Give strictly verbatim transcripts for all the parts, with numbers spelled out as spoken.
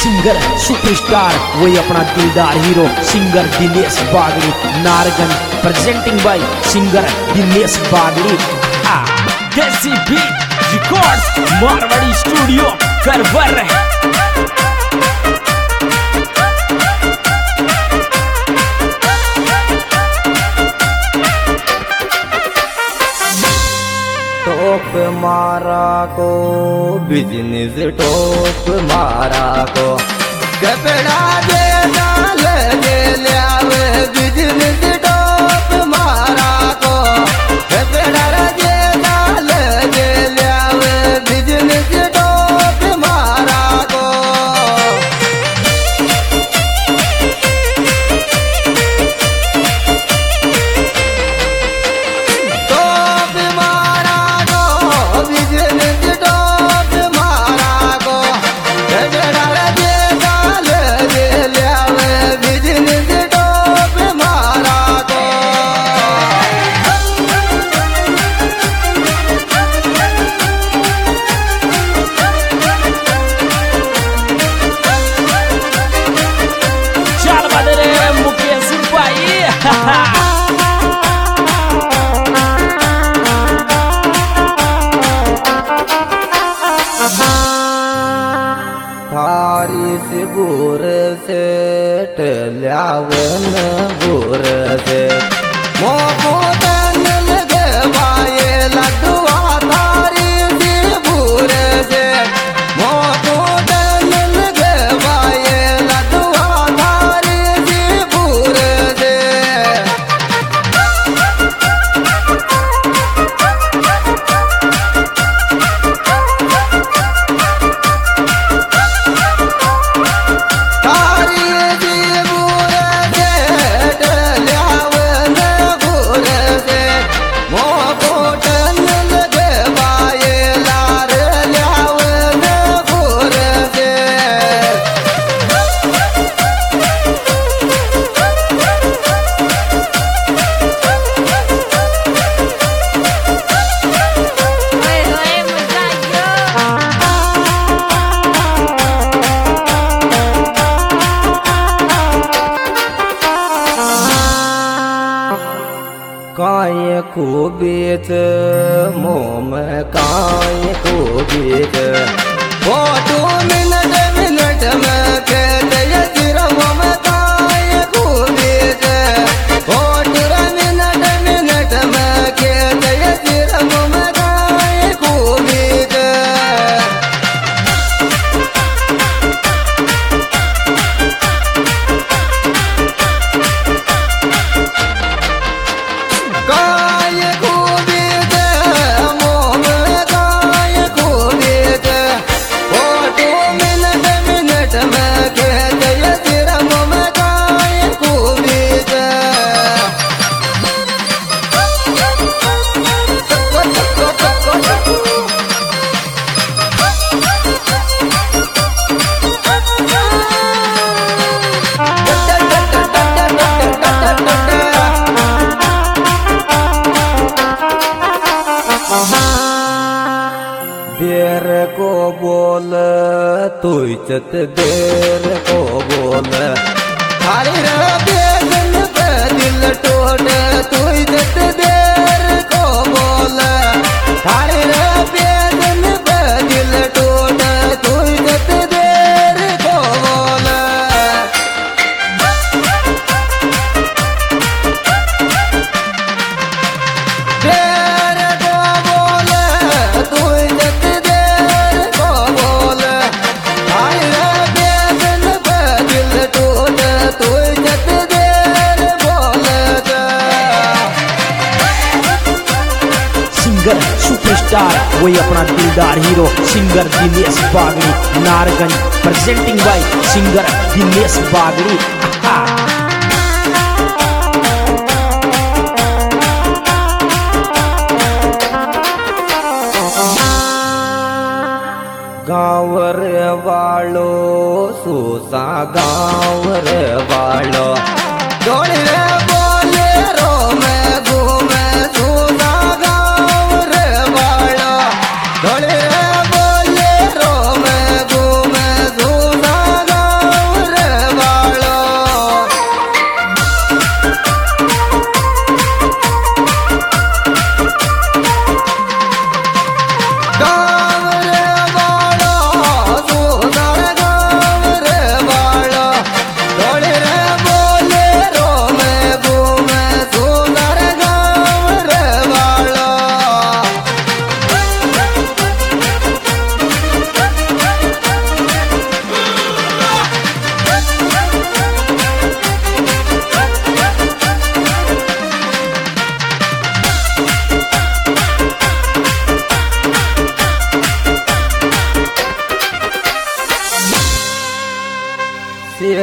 Singer superstar वही अपना दिलदार हीरो सिंगर दिनेश बागड़ी नारगंज presenting by singer Dinesh Bagdi. Desi beat records Marwari studio करवर। टॉप मारा को बिजनेस टॉप मारा को कपड़ा दे डाल दे लावे बिजनेस टॉप मारा को कपड़ा दे डाल दे लावे बिजनेस टॉप मारा को थारी से बुर से टल्यावन बुर से मोको तन लगे वाये लड्डुआ थारी से बुर से मोको तन लगे वाये लड्डुआ थारी से बुर से काय को बेच मोम काय को बेच फोटो मिनट मिनट में कहते सिरम में काय को बेच फोटो मिनट मिनट में कहते सिरम में काय को बेच देर को बोल तू इज्जत देर को बोल थारी रे बेगन पे दिल टोट तू इज्जत देर को बोल थारी रे बेगन पे दिल टोट तू इज्जत देर को बोल देर को बोल तू इज्जत सिंगर सुपरस्टार वही अपना दिलदार हीरो सिंगर दिनेश बागड़ी नारगंज presenting by singer Dinesh Bagdi. गाँव रे वालो सूसा गाँव रे वालो डोली रे बोले रो में घूमे सूसा गाँव रे वालो डोली रे बोले रो में घूमे सूसा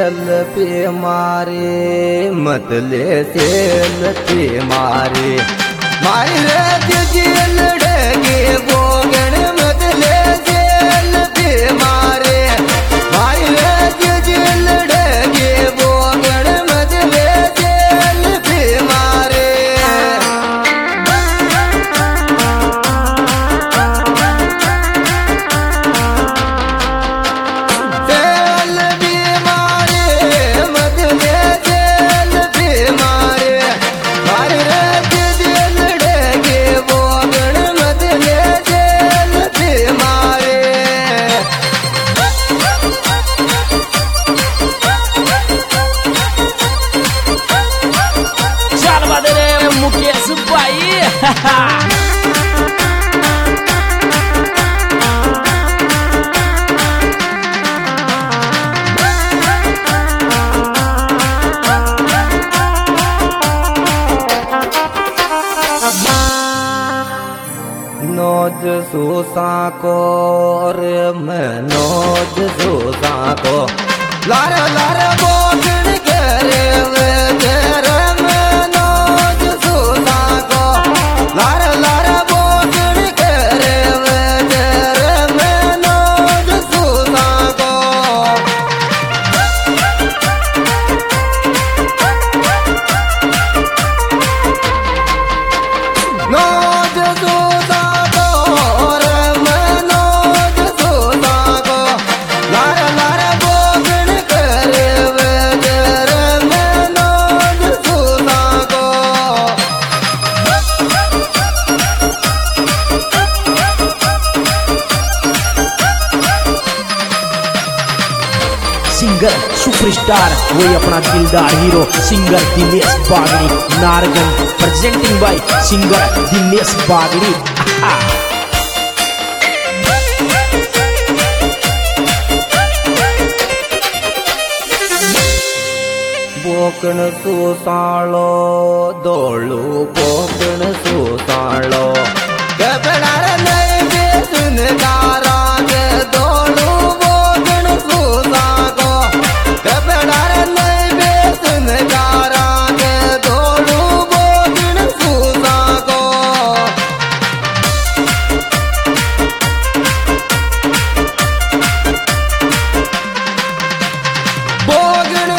सेल्फी मारे मत ले सेल्फी मारे मारी रे दिल डगे बोगण मत ले सेल्फी मारे मारी रे दिल डगे बोगण मत ले सेल्फी मारे नोज सूसा को रे मैं नोज सूसा को लार लार बोगण करे वे तेरे मैं नोज सूसा को लार लार बोगण करे वे तेरे मैं नोज सूसा को नोज सूसा सिंगर सुपरस्टार वही अपना दिलदार हीरो सिंगर दिनेश बागड़ी नारगन presenting by singer Dinesh Bagdi. बोकण सुसाळो दोळू बोकण सुसाळो गबडार नहीं बेसुन दाराग दोळू बोकण सुसागो गबडार नहीं बेसुन दाराग दोळू बोकण सुसागो बोगण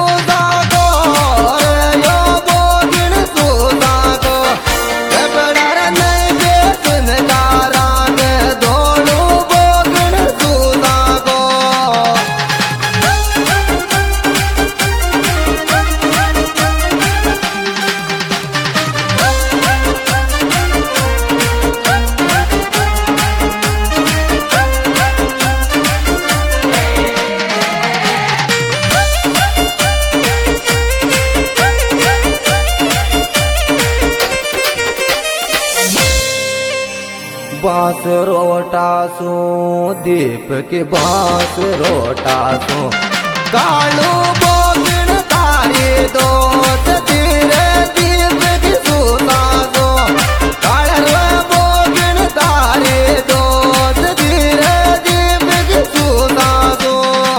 बास रोटा सो दीप के बास रोटा सो कालू बोगण तारे दोस्त तेरे दीप की सूता सो कालू बोगण तारे दोस्त तेरे दीप की सूता सो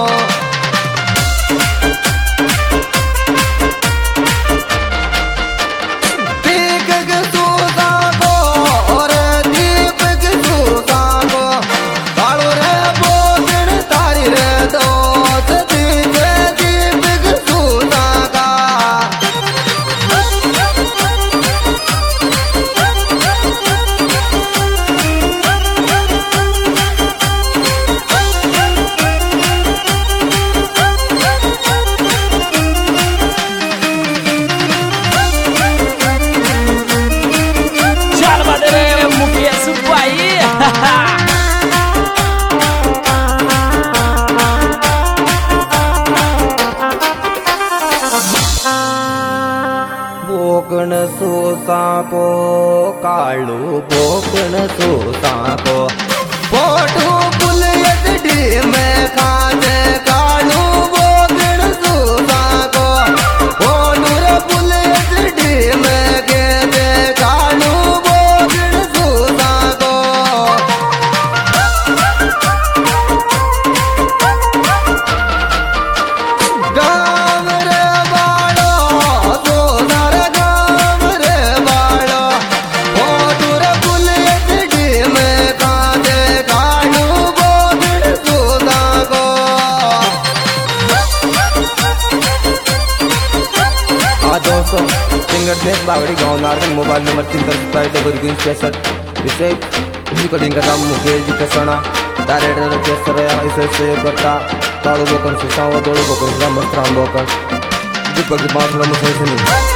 दीप की सूता को और दीप की सूता को कालू रे बोगण तारी रे दोस्त तेरे दीप की सूता का चल बदरे मुकेश भाई। बोकण सोसा को कालू बोकण सोसा को पोटू पुलियत डी में खाने कालू बोकण सोसा को पोटू रे पुलियत डी में गेदे कालू बोकण सोसा को गा असो सिंगर दिनेश बागड़ी गाँव नारगन मोबाइल नंबर तीन दस सत्ताईस डबल ग्रीन पैंसठ विषय जी कटिंग का मुकेश जी कसना डायरेक्टर केसर ऐसे ऐसे करता कालू बोकन सुसाव दोड़ो बोकन मस्त राम बोकन दीपक की बात मुझे सुनी